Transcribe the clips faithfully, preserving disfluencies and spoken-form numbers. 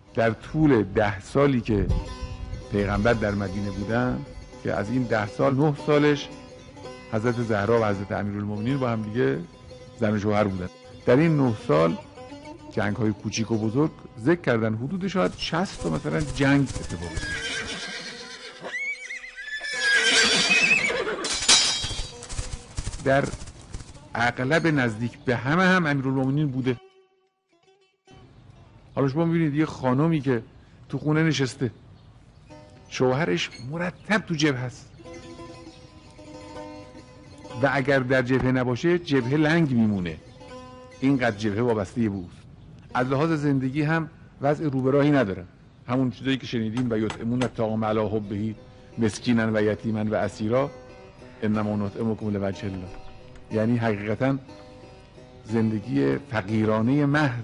در طول ده سالی که پیغمبر در مدینه بودن که از این ده سال نه سالش حضرت زهرا و حضرت امیرالمومنین با هم دیگه زن و شوهر بودن. در این نه سال جنگ های کوچیک و بزرگ ذکر کردن حدود شاید شصت تا مثلا جنگ اتفاق افتاد. در اغلب نزدیک به همه هم امیرالمومنین بوده. حالا شما میبینید یه خانمی که تو خونه نشسته، شوهرش مرتب تو جبهه است و اگر در جبهه نباشه جبهه لنگ میمونه، اینقدر جبهه وابسته به اوست. از لحاظ زندگی هم وضع رو به راهی ندارن، همون چیزایی که شنیدیم و یطعمون الطعام علی حبه مسکینا و یتیما و اسیرا انما نطعمکم لوجه الله. یعنی حقیقتا زندگی فقیرانه محض.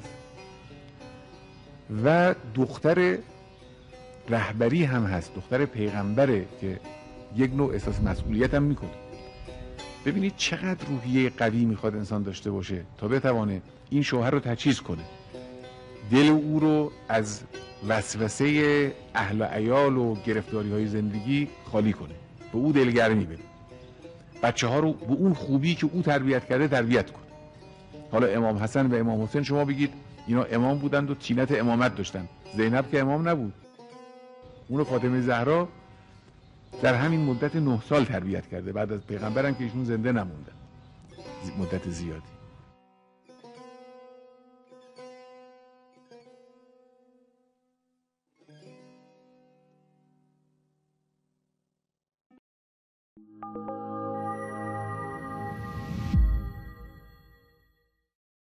و دختر رهبری هم هست، دختر پیغمبره که یک نوع احساس مسئولیت هم میکنه. ببینید چقدر روحیه قوی میخواد انسان داشته باشه تا بتوانه این شوهر رو تجهیز کنه، دل او رو از وسوسه اهل و عیال و گرفتاری های زندگی خالی کنه، به او دلگرمی بده، بچه ها رو به اون خوبی که او تربیت کرده تربیت کنه. حالا امام حسن و امام حسین شما بگید اینا امام بودند و طینت امامت داشتن، زینب که امام نبود، اون فاطمه زهرا در همین مدت نه سال تربیت کرده، بعد از پیغمبرم که ایشون زنده نموندن مدت زیادی.